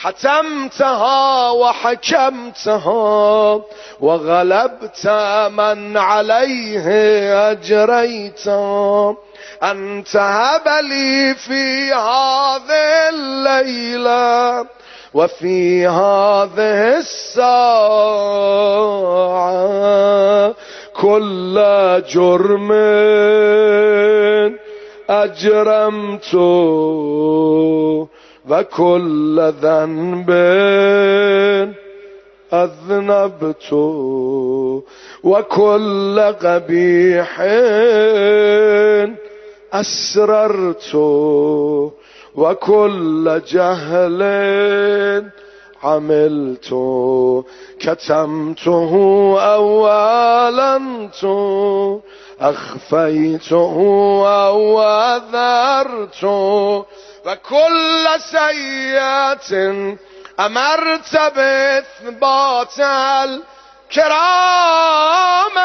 حتمتها وحكمتها وغلبت من عليه أجريتا. أنت هب لي في هذه الليلة وفي هذه الساعة كل جرم أجرمت وكل ذنب أذنبت وكل قبيح أسررت وكل جهل عملت. كتمته أو أعلنت أخفيته أو أذرت وكل سيئة أمرت بإثبات الكرام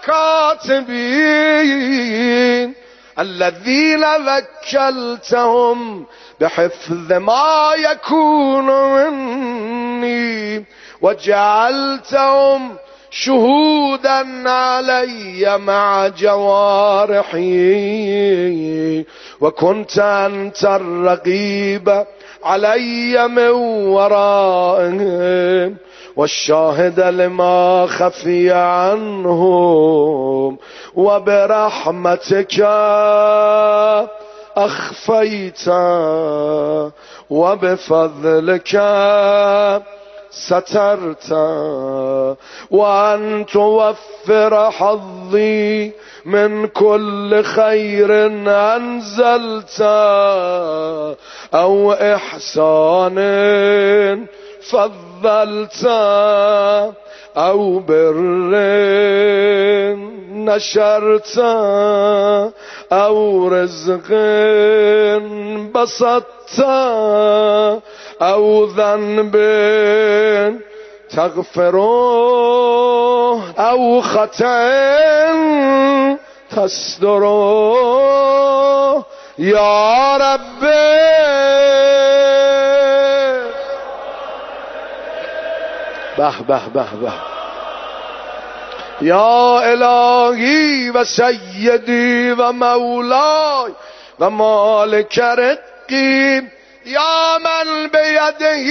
الكاتبين الذين وكلتهم بحفظ ما يكون مني وجعلتهم شهودا علي مع جوارحي وكنت أنت الرقيب علي من ورائهم والشاهد لما خفي عنهم وبرحمتك أخفيت وبفضلك سترت وأن توفر حظي من كل خير أنزلت أو إحسان فضلت أو بر نشرت أو رزق بسطت أو ذنب تغفره أو خطأ تستره يا ربي. به به به به يا إلهي وسيدي ومولاي ومالك رقي يا من بيده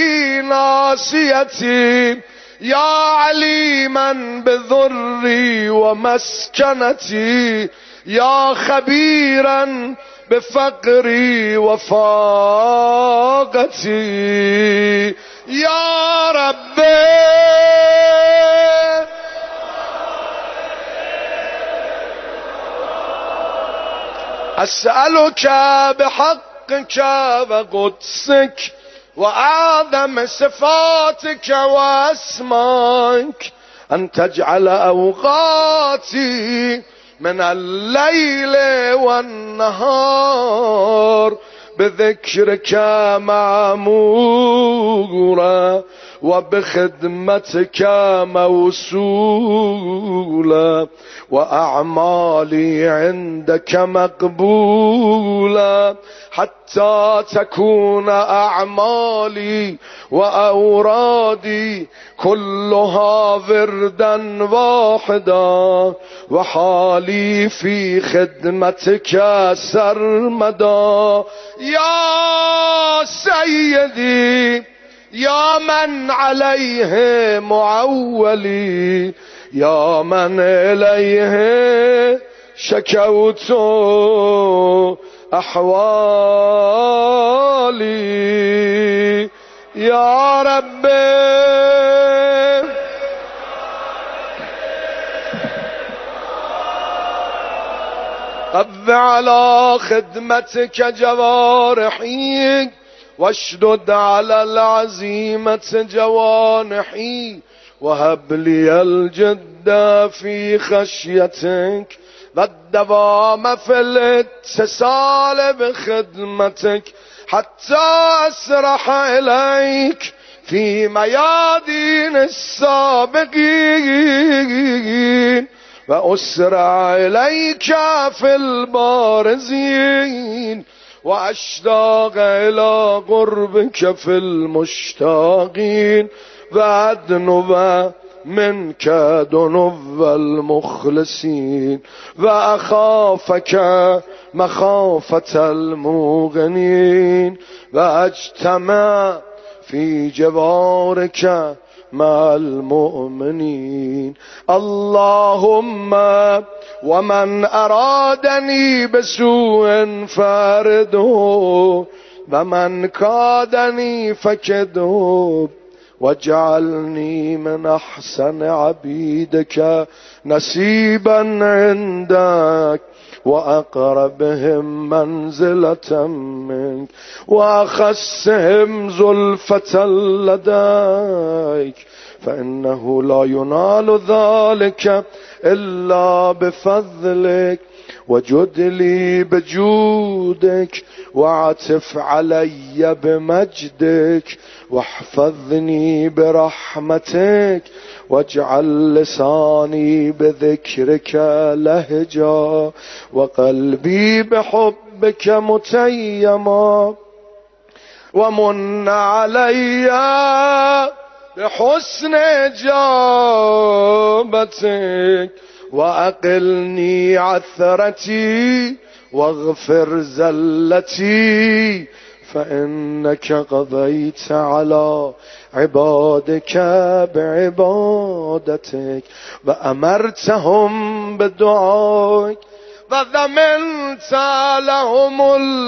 ناصيتي يا عليما بذري ومسكنتي يا خبيرا بفقري وفاقتي يا ربي. أسألك بحقك وقدسك وأعظم صفاتك وأسمائك أن تجعل أوقاتي من الليل والنهار بذكرك معمورا وبخدمتك موصولا وأعمالي عندك مقبولا حتى تكون أعمالي وأورادي كلها وردا واحدا وحالي في خدمتك سرمدا يا سيدي يا من عليه معولي يا من إليه شكوت أحوالي يا ربي. قض على خدمتك جوارحي واشدد على العزيمة جوانحي وهب لي الجد في خشيتك والدوام في الاتصال بخدمتك حتى أسرح إليك في ميادين السابقين وأسرع إليك في البارزين وأشتاق إلى قربك في المشتاقين وأدنو منك دنو المخلصين وأخافك مخافة الموقنين وأجتمع في جوارك مع المؤمنين. اللهم ومن أرادني بسوء فارده ومن كادني فكده واجعلني من أحسن عبيدك نسيبا عندك وأقربهم منزلة منك وأخسهم زلفة لديك فإنه لا ينال ذلك إلا بفضلك. وجد لي بجودك وعطف علي بمجدك واحفظني برحمتك واجعل لساني بذكرك لهجا وقلبي بحبك متيما ومن علي بحسن إجابتك وأقلني عثرتي واغفر زلتي فإنك قضيت على عبادك بعبادتك وأمرتهم بدعائك وضمنت لهم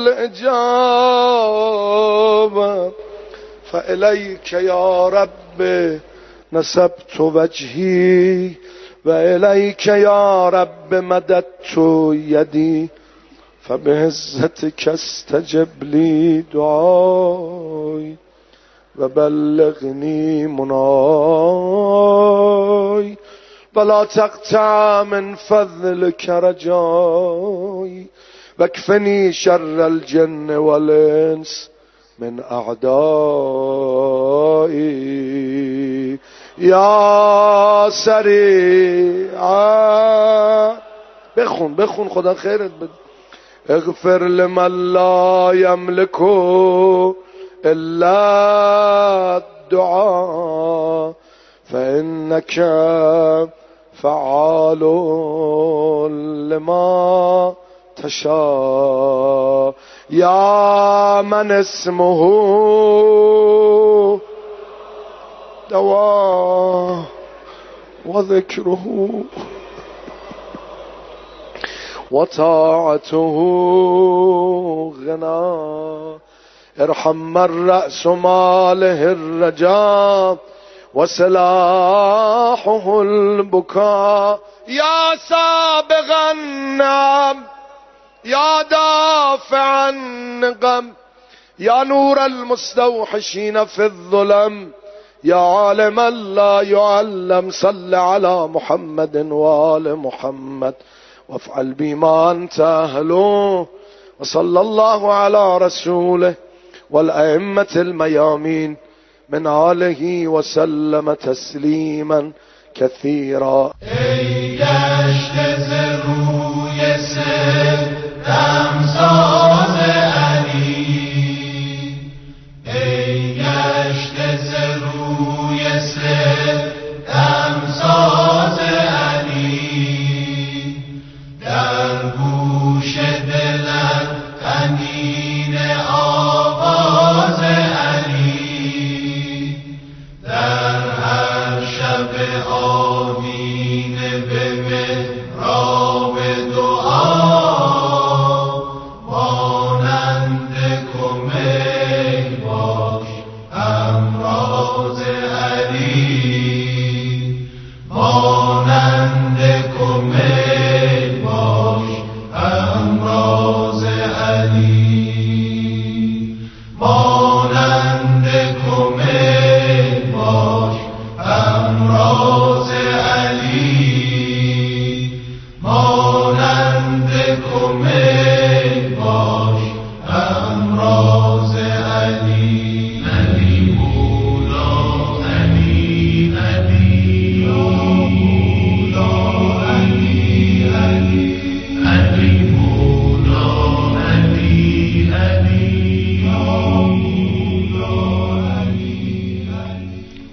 الإجابة. فإليك يا رب نسبت وجهي وإليك يا رب مددت يدي فبعزتك استجب لي دعائي وبلغني مناي ولا تقطع من فضلك رجائي واكفني شر الجن والإنس من أعدائي یا سریعا. بخون خدا خیرت بده. اغفر لمن لا يملك الا الدعاء فإنك فعال لما تشاء. یا من اسمه دواء وذكره وطاعته غنى. ارحم من رأس ماله الرجاء وسلاحه البكاء. يا سابغ النعم يا دافع النقم يا نور المستوحشين في الظلم يا عالما لا يعلم صل على محمد وآل محمد وافعل بما أنت أهله. وصلى الله على رسوله والأئمة الميامين من آله وسلم تسليما كثيرا. ای گشته ز روی ستم ساز علی، ای گشته ز روی ستم ساز علی، در گوش دلت غمگین آواز علی، در هر شب آمینه به محراب دعا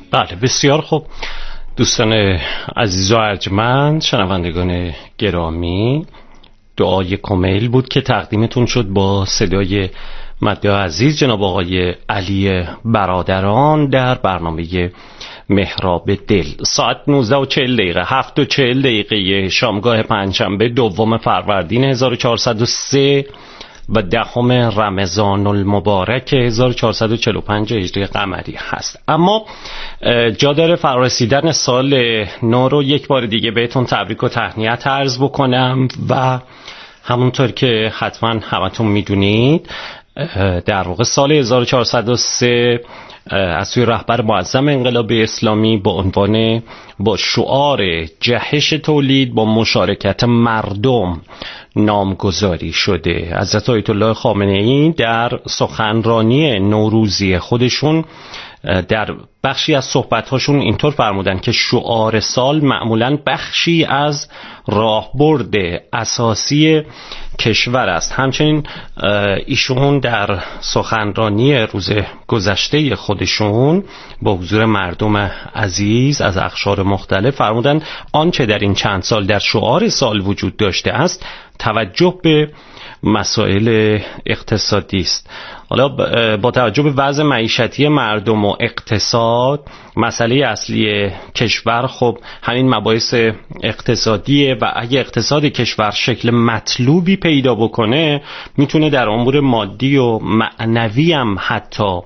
بله بسیار خوب. دوستان عزیز و ارجمند، شنوندگان گرامی، دعای کمیل بود که تقدیمتون شد با صدای مدعی عزیز جناب آقای علی برادران در برنامه محراب دل. ساعت 19:40 7:40 شامگاه پنجشنبه دوم فروردین 1403 و 10 رمضان المبارک 1445 هجری قمری هست. اما جا داره فرارسیدن سال نو رو یک بار دیگه بهتون تبریک و تهنیت عرض بکنم و همونطور که حتما همتون میدونید در واقع سال 1403 از سوی رهبر معظم انقلاب اسلامی با شعار جهش تولید با مشارکت مردم نامگذاری شده. حضرت آیت الله خامنه‌ای در سخنرانی نوروزی خودشون در بخشی از صحبت‌هاشون اینطور فرمودن که شعار سال معمولاً بخشی از راهبرد اساسی کشور است. همچنین ایشون در سخنرانی روز گذشته خودشون با حضور مردم عزیز از اقشار مختلف فرمودن آنچه در این چند سال در شعار سال وجود داشته است توجه به مسائل اقتصادی است. حالا با توجه به وضع معیشتی مردم و اقتصاد، مسئله اصلی کشور خب همین مباحث اقتصادیه و اگه اقتصاد کشور شکل مطلوبی پیدا بکنه میتونه در امور مادی و معنوی هم حتی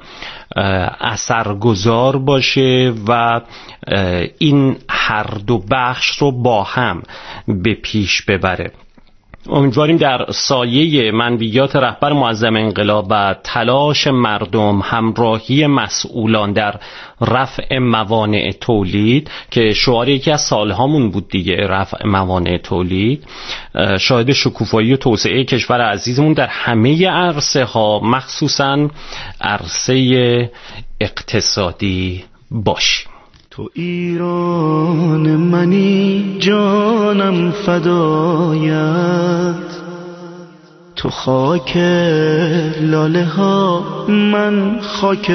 اثرگذار باشه و این هر دو بخش رو با هم به پیش ببره. امیدواریم در سایه منویات رهبر معظم انقلاب و تلاش مردم، همراهی مسئولان در رفع موانع تولید که شعار یکی از سالهامون بود دیگه، رفع موانع تولید، شاهد شکوفایی و توسعه کشور عزیزمون در همه عرصه ها مخصوصاً عرصه اقتصادی باشیم. تو ایران منی جانم فدایت، تو خاک لاله ها من خاک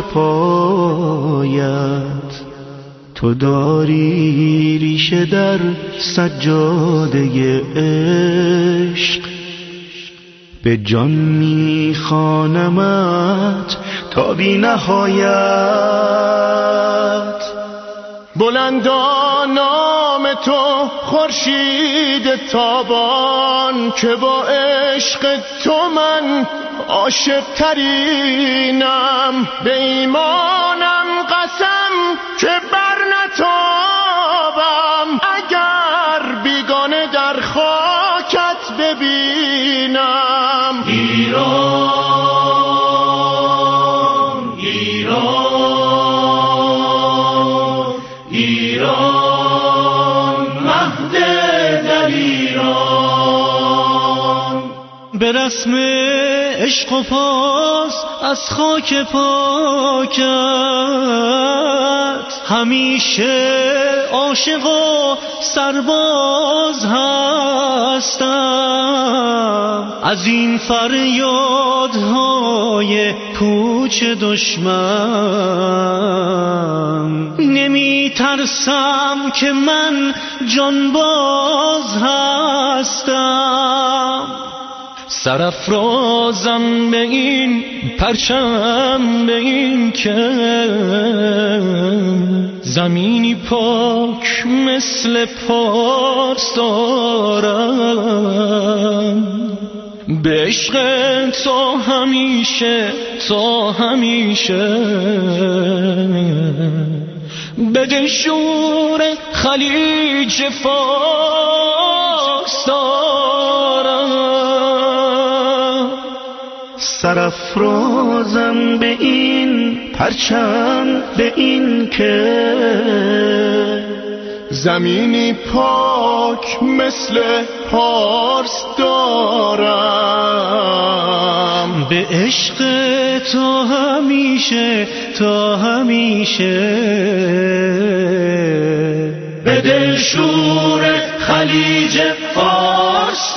پایت، تو داری ریشه در سجاده عشق، به جان میخوانمت تا بی نهایت. بلندا نام تو خورشید تابان که با عشق تو من عاشق ترینم، به ایمانم قسم که بر نتابم اگر بیگانه در خاکت ببینم. ایران ایران ایران مهد در ایران، به رسم عشق و پاس از خاک پاکت همیشه عاشق و سرباز هستم. از این فریادهای کوچ دشمن نمی ترسم که من جانباز هستم. سرافرازم به این پرچم، به این که زمینی پاک مثل پارس دارم، به عشق تا همیشه تا همیشه، به دلشور خلیج فارس دارم. سرافرازم به این پرچم، به این که زمینی پاک مثل پارس دارم، به عشق تا همیشه تا همیشه، به دلشور خلیج فارس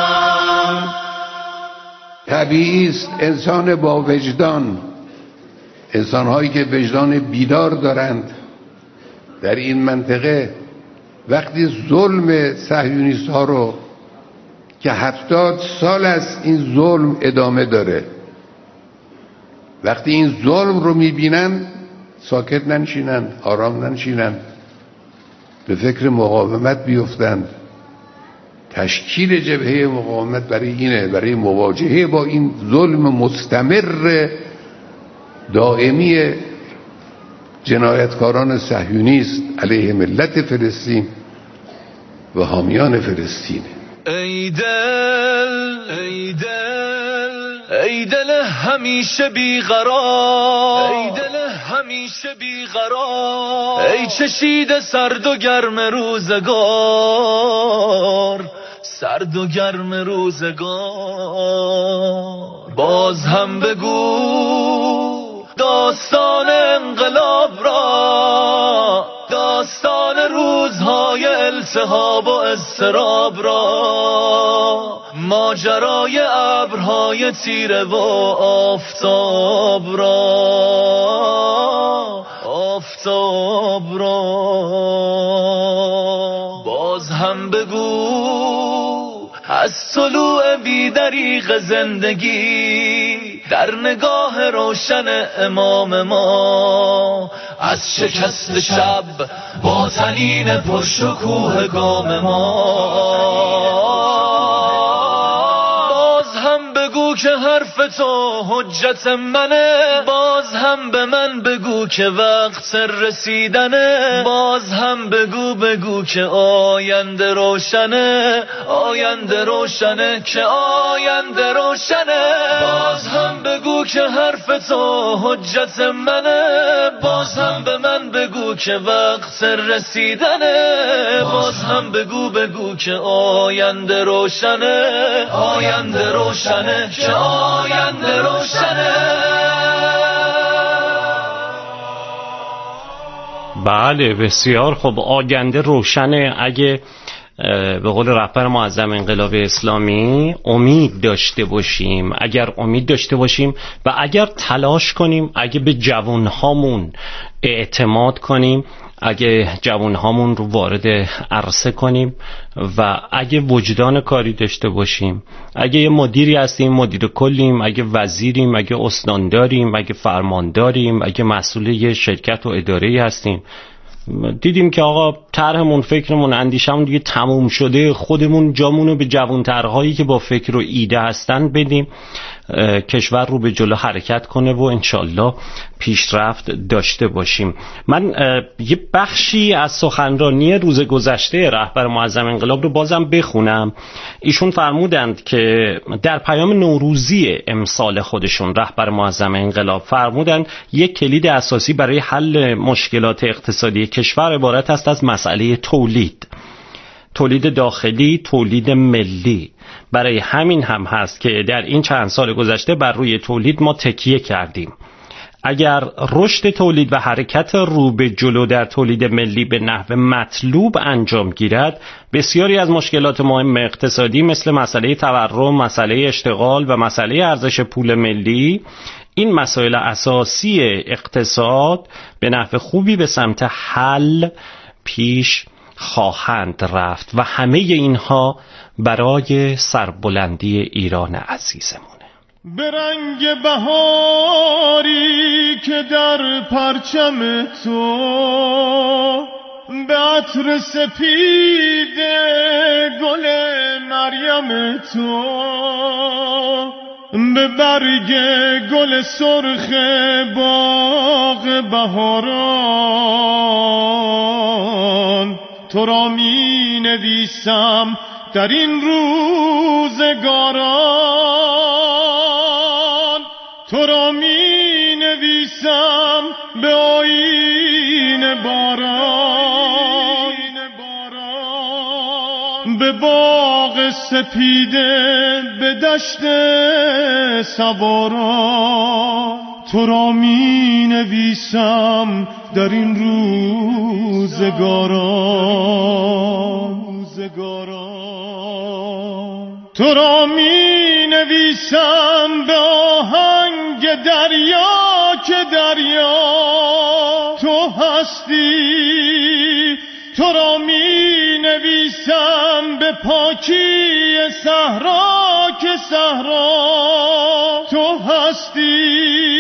دارم. طبیعی است انسان با وجدان انسان‌هایی که وجدان بیدار دارند در این منطقه وقتی ظلم صهیونیست‌ها رو که 70 سال است این ظلم ادامه داره، وقتی این ظلم رو میبینن ساکت ننشینن، آرام ننشینن، به فکر مقاومت بیفتند. تشکیل جبهه مقاومت برای اینه، برای مواجهه با این ظلم مستمر دائمی جنایتکاران صهیونیست علیه ملت فلسطین و حامیان فلسطین. ای دل ای دل ای دل همیشه بیقرار، ای دل همیشه بیقرار، ای چشیده سرد و گرم روزگار، سرد و گرم روزگار. باز هم بگو داستان انقلاب را، داستان روزهای التهاب و اضطراب را، ماجرای ابرهای تیره و آفتاب را، آفتاب را. باز هم بگو از طلوع بیدریق زندگی در نگاه روشن امام ما، از شکست شب با طنین پرشکوه گام ما. باز هم بگو که حرف تو حجت منه، باز هم به من بگو که وقت رسیدنه، باز هم بگو که آینده روشنه، آینده روشنه، که آینده روشنه. باز هم بگو که حرف تو حجت منه، باز هم به من بگو که وقت رسیدنه، باز هم بگو که آینده روشنه، آینده روشنه، که آینده روشنه. بله بسیار خب، آینده روشنه. اگه به قول رهبر معظم انقلاب اسلامی امید داشته باشیم، اگر امید داشته باشیم و اگر تلاش کنیم، اگه به جوانهامون اعتماد کنیم، اگه جوانهامون رو وارد عرصه کنیم و اگه وجدان کاری داشته باشیم، اگه یه مدیری هستیم، مدیر کلیم، اگه وزیریم، اگه استانداریم، اگه فرمانداریم، اگه مسئول یه شرکت و اداره‌ای هستیم، دیدیم که آقا طرحمون، فکرمون، اندیشمون دیگه تموم شده، خودمون جامونو به جوانترهایی که با فکر و ایده هستن بدیم، کشور رو به جلو حرکت کنه و انشالله پیشرفت داشته باشیم. من یه بخشی از سخنرانی روز گذشته رهبر معظم انقلاب رو بازم بخونم. ایشون فرمودند که در پیام نوروزی امسال خودشون، رهبر معظم انقلاب فرمودند یک کلید اساسی برای حل مشکلات اقتصادی کشور عبارت است از مسئله تولید داخلی، تولید ملی. برای همین هم هست که در این چند سال گذشته بر روی تولید ما تکیه کردیم. اگر رشد تولید و حرکت رو به جلو در تولید ملی به نحو مطلوب انجام گیرد، بسیاری از مشکلات مهم اقتصادی مثل مسئله تورم، مسئله اشتغال و مسئله ارزش پول ملی، این مسائل اساسی اقتصاد به نحو خوبی به سمت حل پیش خواهند رفت و همه اینها برای سربلندی ایران عزیزمونه. به رنگ بهاری که در پرچم تو، به عطر سپید گل مریم تو، به برگ گل سرخ باغ بهاران، تو را می نویسم در این روزگاران، تو را می نویسم به آیین باران، به باغ سپیده، به دشت سواران، تو را می نویسم در این روزگاران، تو را می نویسم به آهنگ دریا که دریا تو هستی، تو را می نویسم به پاکی صحرا که صحرا تو هستی،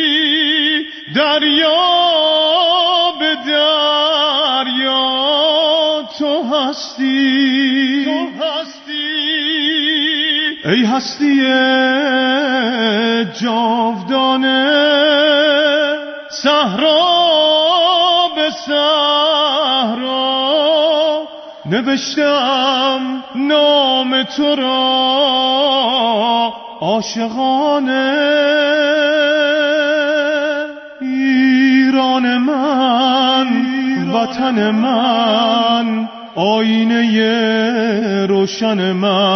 دریا به دریا تو هستی، تو هستی. ای هستی جاودانه، صحرا به صحرا نوشتم نام تو را عاشقانه. ایران من، وطن من، آینه روشن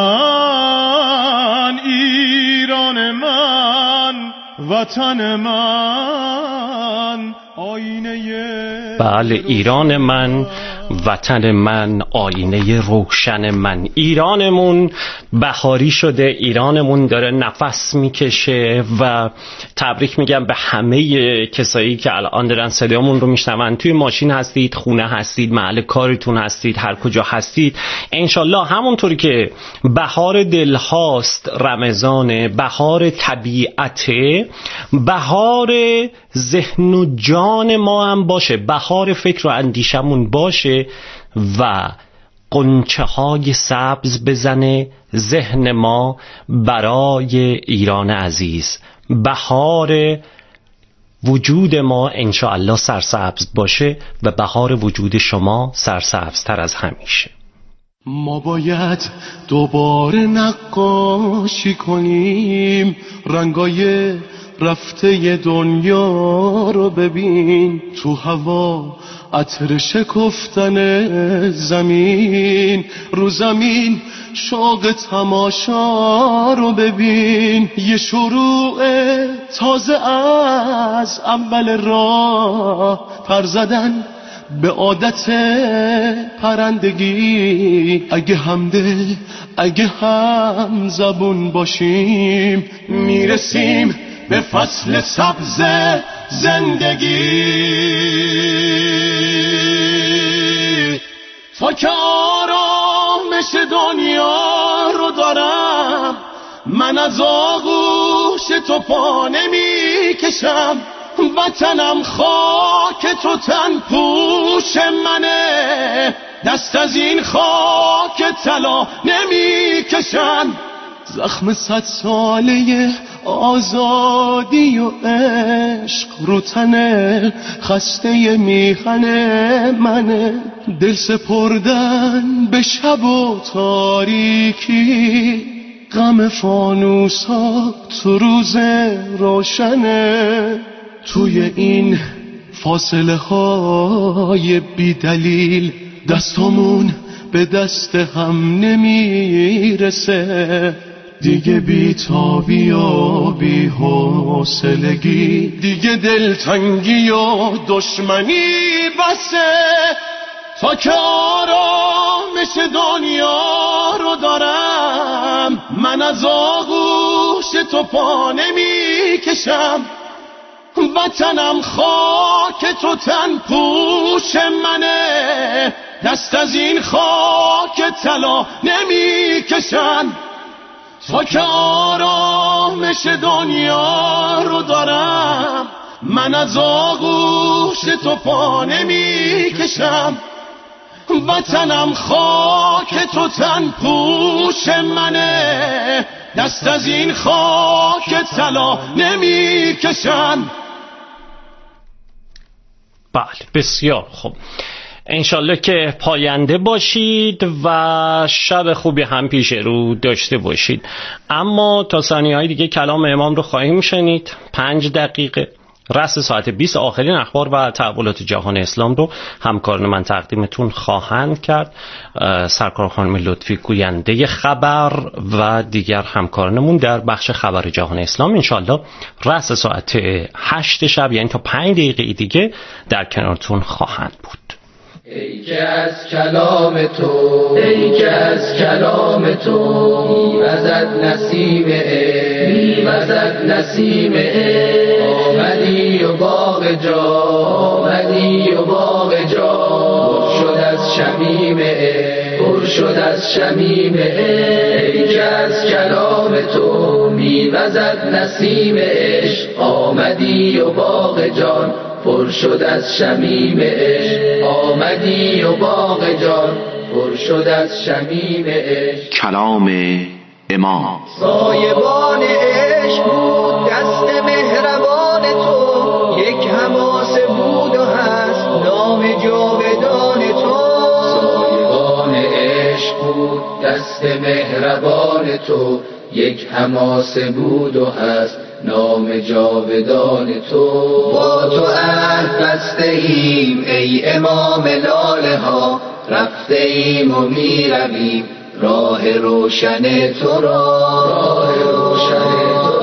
من، ایران من، وطن من، آینه. بله، ایران من، وطن من، آینه روشن من. ایرانمون بهاری شده، ایرانمون داره نفس میکشه و تبریک میگم به همه کسایی که الان دارن صدامون رو میشنون. توی ماشین هستید، خونه هستید، محل کارتون هستید، هر کجا هستید، انشالله همونطوری که بهار دلهاست رمضان، بهار طبیعته، بهار ذهن و جان ما هم باشه، بهار فکر و اندیشمون باشه و قنچه های سبز بزنه ذهن ما برای ایران عزیز. بهار وجود ما انشاءالله سرسبز باشه و بهار وجود شما سرسبزتر از همیشه. ما باید دوباره نقاشی کنیم، رنگای رفته دنیا رو ببین، تو هوا عطر شکفتن زمین، رو زمین شوق تماشا رو ببین، یه شروع تازه از اول راه، پر زدن به عادت پرندگی. اگه همدل، اگه هم زبون باشیم، میرسیم به فصل سبز زندگی. تا که آرامش دنیا رو دارم، من از آغوش تو پا نمی کشم. وطنم خاک تو، تن پوش منه، دست از این خاک طلا نمی کشن. زخم 100 ساله آزادی و عشق رو تنه خسته میخن منه. دل سپردن به شب و تاریکی، غم فانوسا تو روز روشنه. توی این فاصله های بی دلیل، دستمون به دست هم نمیرسه. دیگه بی‌تابی و بی‌حوصلگی، دیگه دلتنگی و دشمنی بسه. تا که آرامش دنیا رو دارم، من از آغوش تو پا نمی کشم. وطنم خاک تو، تن پوش منه، دست از این خاک طلا نمی کشن. تا که آرامش دنیا رو دارم، من از آغوش تو پا نمی کشم. وطنم خاک تو، تن پوش منه، دست از این خاک طلا نمی کشن. بله، بسیار خوب. انشالله که پاینده باشید و شب خوبی هم پیش رو داشته باشید. اما تا ثانیه‌های دیگه کلام امام رو خواهیم شنید. 5 دقیقه رأس ساعت 20 آخرین اخبار و تحولات جهان اسلام رو همکاران من تقدیمتون خواهند کرد. سرکار خانم لطفی گوینده خبر و دیگر همکارانمون در بخش خبر جهان اسلام انشالله رأس ساعت 8 شب، یعنی تا 5 دقیقه دیگه در کنارتون خواهند بود. ای که از کلام تو، ای که از کلام تو میوزد نسیم عشق، میوزد نسیم عشق، آمدی و با جان، آمدی و باغ جان پر شد از شمیم عشق، پر شد از شمیم عشق. ای که از کلام تو میوزد نسیم عشق، آمدی و باغ جان پر شد از شمیم عشق، آمدی و باغ جان پر شد از شمیم عشق. کلام امام. سایبان عشق بود دست مهربان تو، یک حماسه بود و هست نام جاودان تو. سایبان عشق بود دست مهربان تو، یک حماسه بود و هست نام جاودان تو. با تو عهد بسته ایم ای امام لاله ها، رفته ایم و می رویم راه روشن تو را، راه روشن تو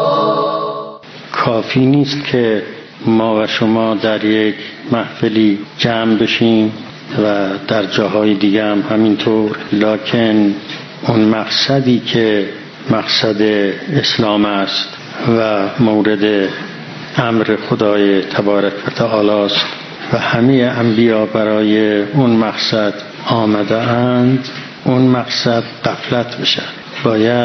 را. کافی نیست که ما و شما در یک محفلی جمع بشیم و در جاهای دیگه هم همینطور، لکن اون مقصدی که مقصد اسلام است و مورد امر خدای تبارک و تعالی است و همه انبیا برای اون مقصد آمده اند، اون مقصد غفلت بشه. باید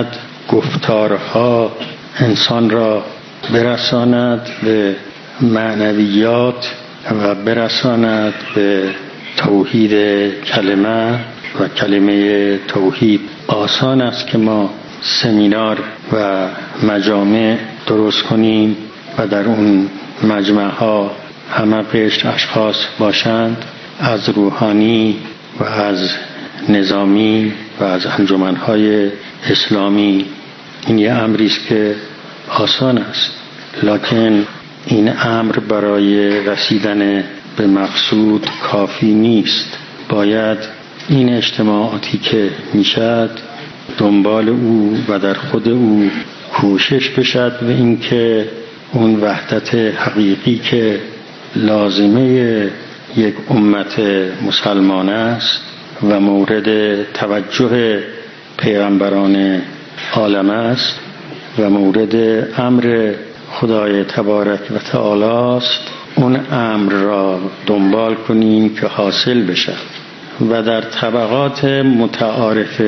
گفتارها انسان را برساند به معنویات و برساند به توحید کلمه و کلمه توحید. آسان است که ما سمینار و مجامع درست کنیم و در اون مجمع ها همه قشر اشخاص باشند، از روحانی و از نظامی و از انجمنهای اسلامی. این یه امری است که آسان است، لکن این امر برای رسیدن به مقصود کافی نیست. باید این اجتماعاتی که میشد دنبال او و در خود او کوشش بشد و اینکه اون وحدت حقیقی که لازمه یک امت مسلمان است و مورد توجه پیغمبران عالم است و مورد امر خدای تبارک و تعالی است، اون امر را دنبال کنیم که حاصل بشد. و در طبقات متعارف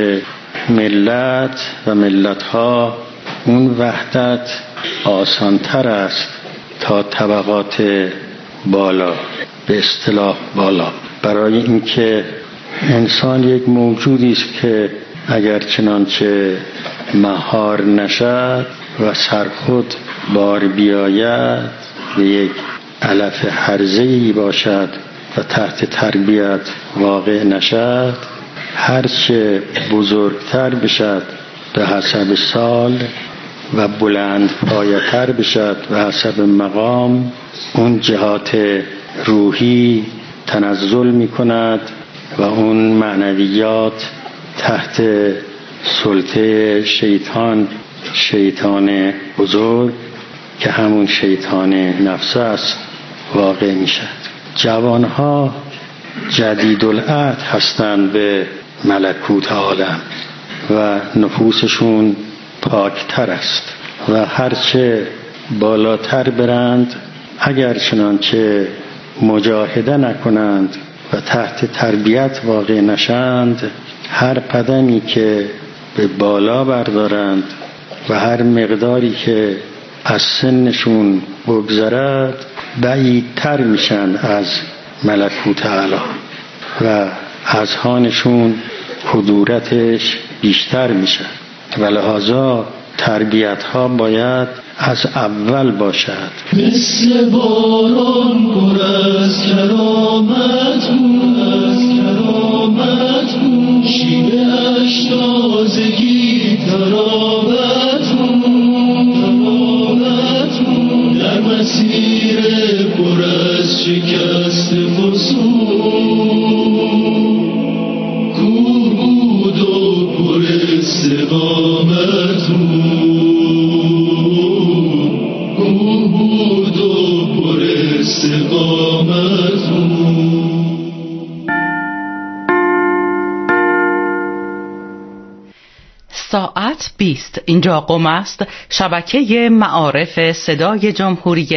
ملت و ملت‌ها اون وحدت آسانتر است تا طبقات بالا، به اصطلاح بالا، برای اینکه انسان یک موجودی است که اگر چنانچه مهار نشد و سرخود بار بیاید به یک علف هرزه‌ای باشد و تحت تربیت واقع نشد، هرچه بزرگتر بشد به حسب سال و بلند پایه‌تر بشد به حسب مقام، اون جهات روحی تنزل می کند و اون معنویات تحت سلطه شیطان بزرگ که همون شیطان نفس است واقع می شد. جوانها جدیدالعهد هستند به ملکوت عالم و نفوسشون پاکتر است و هرچه بالاتر برند، اگر چنانچه مجاهده نکنند و تحت تربیت واقع نشند، هر قدمی که به بالا بردارند و هر مقداری که از سنشون بگذرد بعیدتر میشن از ملکوت اعلی و اذهانشون کدورتش بیشتر میشه و لحاظا تربیت ها باید از اول باشد. مثل باران پر از کرامت بود، شیوه اش تازگی تراوت بود، در مسیر پر از شکست کور بود و پر استقامت بود و پر استقامت بود. ساعت 20. اینجا قم است، شبکه معارف صدای جمهوری